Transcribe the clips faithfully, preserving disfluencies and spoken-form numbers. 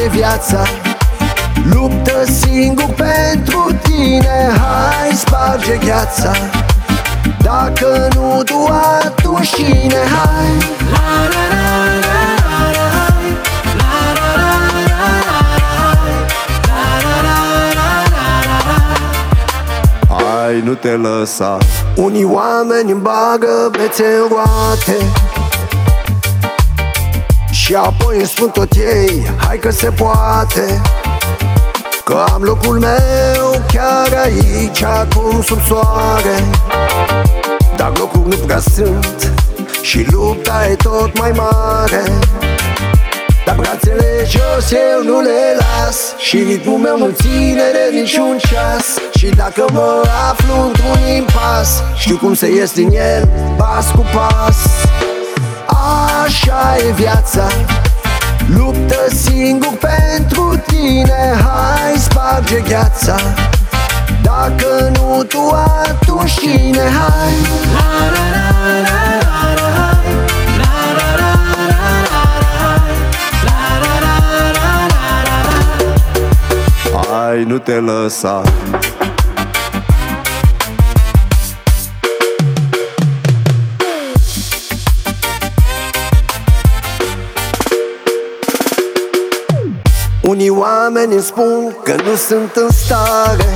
e viața. Luptă singur pentru tine, hai sparge gheața. Dacă nu tu, atunci cine? Hai! Hai, nu te lăsa. Unii oameni îmi bagă bețe în roate și apoi îmi spun tot ei, hai că se poate, că am locul meu chiar aici, acum sub soare. Dar locuri nu prea sunt și lupta e tot mai mare. Dar brațele jos eu nu le las și ritmul meu nu ține de niciun ceas. Și dacă mă aflu într-un impas, știu cum să ies din el pas cu pas. Așa e viața, luptă singur pentru tine, hai sparge gheața. Dacă nu tu, atunci cine? Hai! Hai, nu te lăsa. Unii oameni îmi spun că nu sunt în stare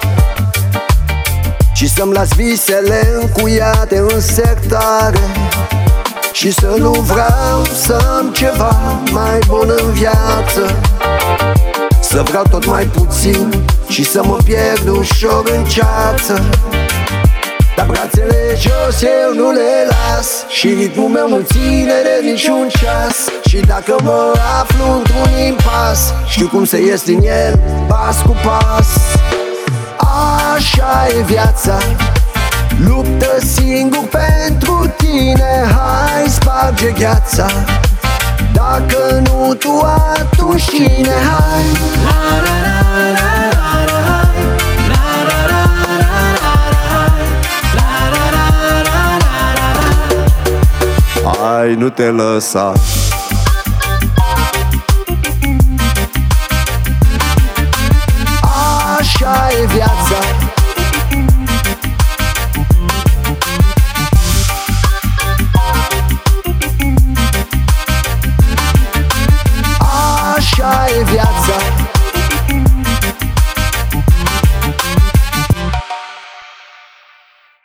și să-mi las visele încuiate în sertare, și să nu vreau să am ceva mai bun în viață, să vreau tot mai puțin și să mă pierd ușor în ceață. Dar brațele jos eu nu le las și ritmul meu nu ține de niciun ceas. Și dacă mă aflu într-un impas, știu cum să ies din el pas cu pas. Așa e viața, luptă singur pentru tine, hai sparge gheața. Dacă nu tu, atunci cine? Hai! Hai, nu te lăsa. Așa e viața, așa e viața.